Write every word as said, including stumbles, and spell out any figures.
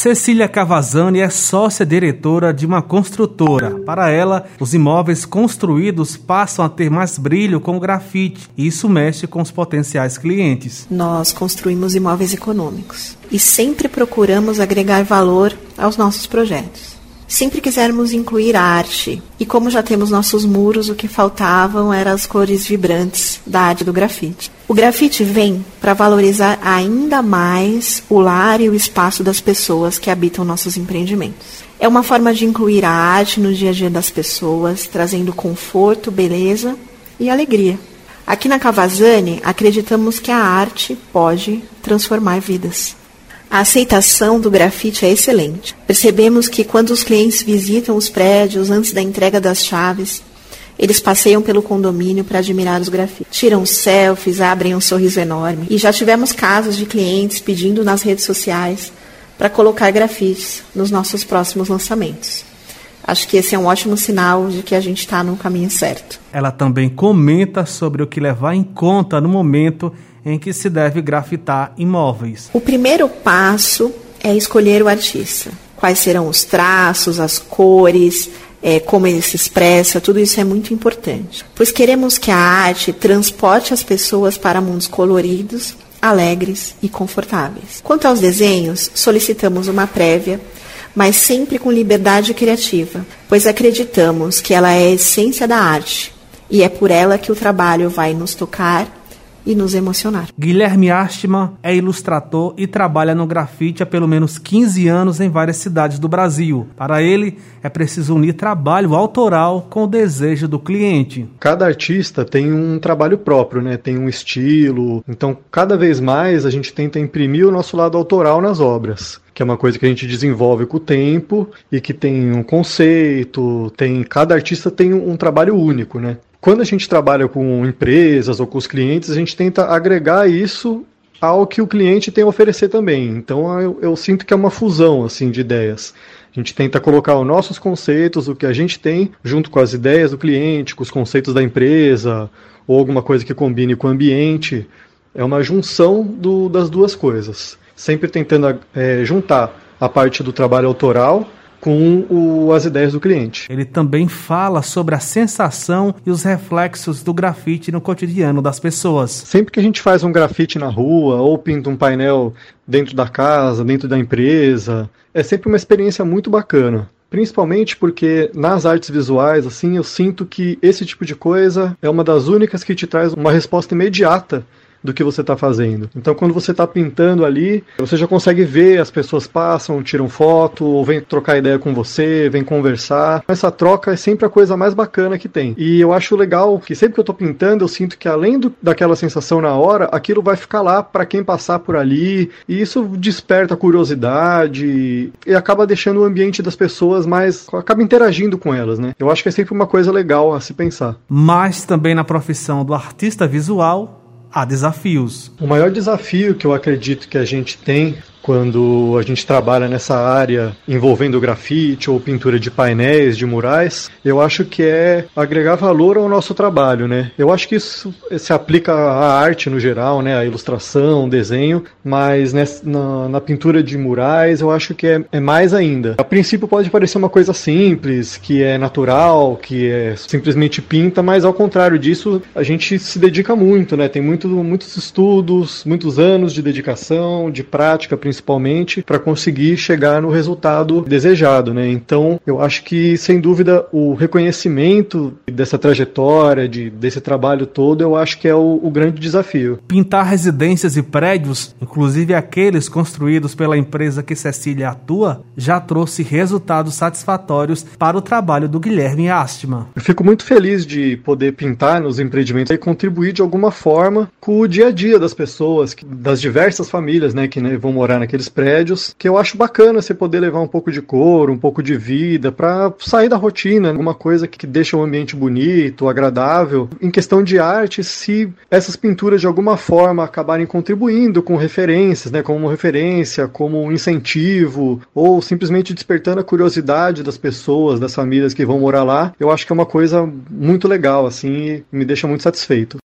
Cecília Cavazzani é sócia-diretora de uma construtora. Para ela, os imóveis construídos passam a ter mais brilho com o grafite, e isso mexe com os potenciais clientes. Nós construímos imóveis econômicos e sempre procuramos agregar valor aos nossos projetos. Sempre quisermos incluir arte, e como já temos nossos muros, o que faltavam eram as cores vibrantes da arte do grafite. O grafite vem para valorizar ainda mais o lar e o espaço das pessoas que habitam nossos empreendimentos. É uma forma de incluir a arte no dia a dia das pessoas, trazendo conforto, beleza e alegria. Aqui na Cavazzani, acreditamos que a arte pode transformar vidas. A aceitação do grafite é excelente. Percebemos que quando os clientes visitam os prédios antes da entrega das chaves, eles passeiam pelo condomínio para admirar os grafites. Tiram selfies, abrem um sorriso enorme. E já tivemos casos de clientes pedindo nas redes sociais para colocar grafites nos nossos próximos lançamentos. Acho que esse é um ótimo sinal de que a gente está no caminho certo. Ela também comenta sobre o que levar em conta no momento em que se deve grafitar imóveis. O primeiro passo é escolher o artista. Quais serão os traços, as cores, é, como ele se expressa, tudo isso é muito importante. Pois queremos que a arte transporte as pessoas para mundos coloridos, alegres e confortáveis. Quanto aos desenhos, solicitamos uma prévia, mas sempre com liberdade criativa, pois acreditamos que ela é a essência da arte, e é por ela que o trabalho vai nos tocar e nos emocionar. Guilherme Astman é ilustrador e trabalha no grafite há pelo menos quinze anos em várias cidades do Brasil. Para ele, é preciso unir trabalho autoral com o desejo do cliente. Cada artista tem um trabalho próprio, né? Tem um estilo. Então, cada vez mais a gente tenta imprimir o nosso lado autoral nas obras, que é uma coisa que a gente desenvolve com o tempo e que tem um conceito, tem, cada artista tem um, um trabalho único, né? Quando a gente trabalha com empresas ou com os clientes, a gente tenta agregar isso ao que o cliente tem a oferecer também. Então eu, eu sinto que é uma fusão assim, de ideias. A gente tenta colocar os nossos conceitos, o que a gente tem, junto com as ideias do cliente, com os conceitos da empresa, ou alguma coisa que combine com o ambiente. É uma junção do, das duas coisas. Sempre tentando é, juntar a parte do trabalho autoral com o, as ideias do cliente. Ele também fala sobre a sensação e os reflexos do grafite no cotidiano das pessoas. Sempre que a gente faz um grafite na rua ou pinta um painel dentro da casa, dentro da empresa, é sempre uma experiência muito bacana. Principalmente porque nas artes visuais, assim, eu sinto que esse tipo de coisa é uma das únicas que te traz uma resposta imediata do que você está fazendo. Então, quando você está pintando ali, você já consegue ver, as pessoas passam, tiram foto, ou vêm trocar ideia com você, vêm conversar. Essa troca é sempre a coisa mais bacana que tem. E eu acho legal que sempre que eu estou pintando, eu sinto que além do, daquela sensação na hora, aquilo vai ficar lá para quem passar por ali, e isso desperta curiosidade e acaba deixando o ambiente das pessoas mais... acaba interagindo com elas, né? Eu acho que é sempre uma coisa legal a se pensar. Mas também na profissão do artista visual, há desafios. O maior desafio que eu acredito que a gente tem quando a gente trabalha nessa área envolvendo grafite ou pintura de painéis, de murais, eu acho que é agregar valor ao nosso trabalho, né? Eu acho que isso se aplica à arte no geral, né? À ilustração, desenho, mas nessa, na, na pintura de murais eu acho que é, é mais ainda. A princípio pode parecer uma coisa simples, que é natural, que é simplesmente pinta, mas ao contrário disso, a gente se dedica muito, né? Tem muito, muitos estudos, muitos anos de dedicação, de prática, principalmente, principalmente para conseguir chegar no resultado desejado, né? Então, eu acho que, sem dúvida, o reconhecimento dessa trajetória, de, desse trabalho todo, eu acho que é o, o grande desafio. Pintar residências e prédios, inclusive aqueles construídos pela empresa que Cecília atua, já trouxe resultados satisfatórios para o trabalho do Guilherme Astman. Eu fico muito feliz de poder pintar nos empreendimentos e contribuir de alguma forma com o dia a dia das pessoas, das diversas famílias, né, que né, vão morar naqueles prédios, que eu acho bacana você poder levar um pouco de cor, um pouco de vida, para sair da rotina, alguma coisa que deixa o ambiente bonito, agradável. Em questão de arte, se essas pinturas de alguma forma acabarem contribuindo com referências, né, como referência, como um incentivo, ou simplesmente despertando a curiosidade das pessoas, das famílias que vão morar lá, eu acho que é uma coisa muito legal, assim, e me deixa muito satisfeito.